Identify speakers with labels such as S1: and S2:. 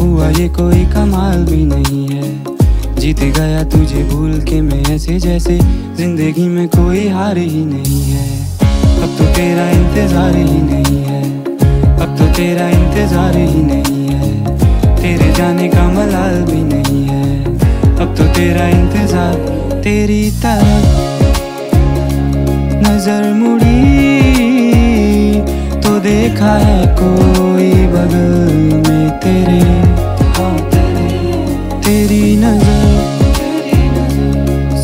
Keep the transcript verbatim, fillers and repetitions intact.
S1: हुआ ये कोई कमाल भी नहीं है। जीत गया तुझे भूल के मैं ऐसे जैसे जिंदगी में कोई हार ही नहीं है। अब तो तेरा इंतजार ही नहीं है, अब तो तेरा इंतजार ही नहीं है। तेरे जाने का मलाल भी नहीं है, अब तो तेरा इंतजार। तेरी तरफ नजर मुड़ी तो देखा है कोई बगल में तेरे, हाँ तेरे। तेरी